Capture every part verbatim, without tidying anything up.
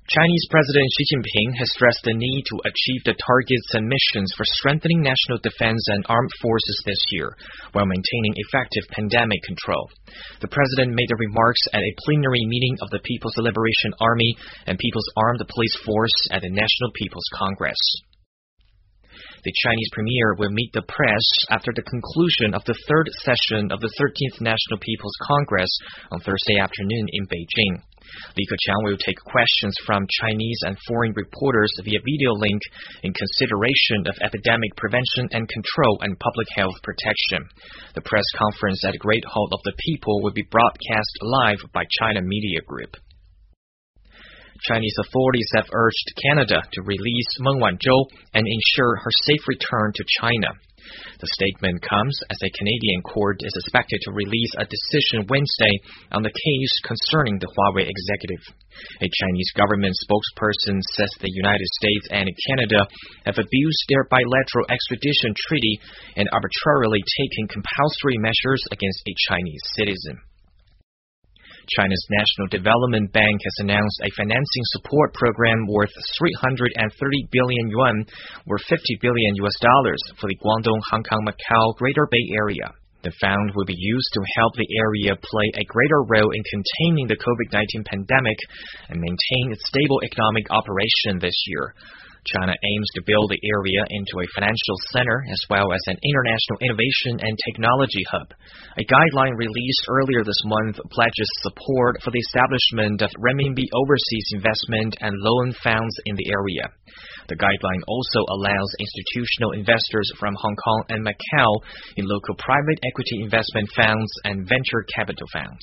Chinese President Xi Jinping has stressed the need to achieve the targets and missions for strengthening national defense and armed forces this year, while maintaining effective pandemic control. The president made the remarks at a plenary meeting of the People's Liberation Army and People's Armed Police Force at the National People's Congress. The Chinese premier will meet the press after the conclusion of the third session of the thirteenth National People's Congress on Thursday afternoon in Beijing. Li Keqiang will take questions from Chinese and foreign reporters via video link in consideration of epidemic prevention and control and public health protection. The press conference at Great Hall of the People will be broadcast live by China Media Group. Chinese authorities have urged Canada to release Meng Wanzhou and ensure her safe return to China. The statement comes as a Canadian court is expected to release a decision Wednesday on the case concerning the Huawei executive. A Chinese government spokesperson says the United States and Canada have abused their bilateral extradition treaty and arbitrarily taken compulsory measures against a Chinese citizen. China's National Development Bank has announced a financing support program worth three hundred thirty billion yuan, or fifty billion U S dollars, for the Guangdong, Hong Kong, Macau Greater Bay Area. The fund will be used to help the area play a greater role in containing the COVID nineteen pandemic and maintain its stable economic operation this year. China aims to build the area into a financial center as well as an international innovation and technology hub. A guideline released earlier this month pledges support for the establishment of renminbi overseas investment and loan funds in the area. The guideline also allows institutional investors from Hong Kong and Macau in local private equity investment funds and venture capital funds.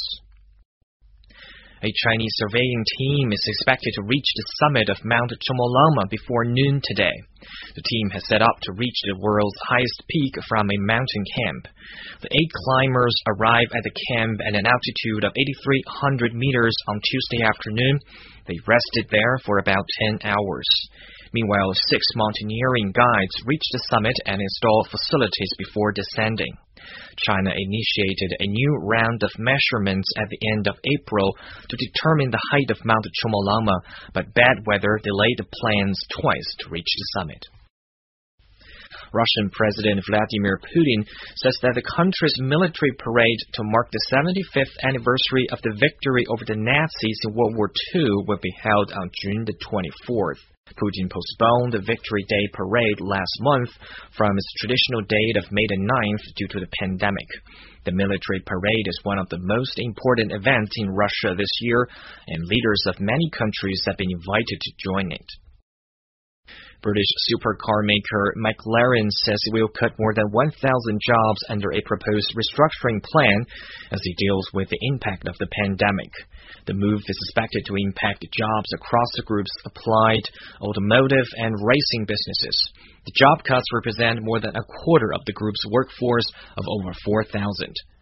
A Chinese surveying team is expected to reach the summit of Mount Chomolungma before noon today. The team has set up to reach the world's highest peak from a mountain camp. The eight climbers arrive at the camp at an altitude of eighty-three hundred meters on Tuesday afternoon. They rested there for about ten hours. Meanwhile, six mountaineering guides reach the summit and install facilities before descending. China initiated a new round of measurements at the end of April to determine the height of Mount Chomolungma, but bad weather delayed the plans twice to reach the summit. Russian President Vladimir Putin says that the country's military parade to mark the seventy-fifth anniversary of the victory over the Nazis in World War Two will be held on June the twenty-fourth. Putin postponed the Victory Day parade last month from its traditional date of May the ninth due to the pandemic. The military parade is one of the most important events in Russia this year, and leaders of many countries have been invited to join it. British supercar maker McLaren says it will cut more than one thousand jobs under a proposed restructuring plan as it deals with the impact of the pandemic. The move is expected to impact jobs across the group's applied, automotive, and racing businesses. The job cuts represent more than a quarter of the group's workforce of over four thousand.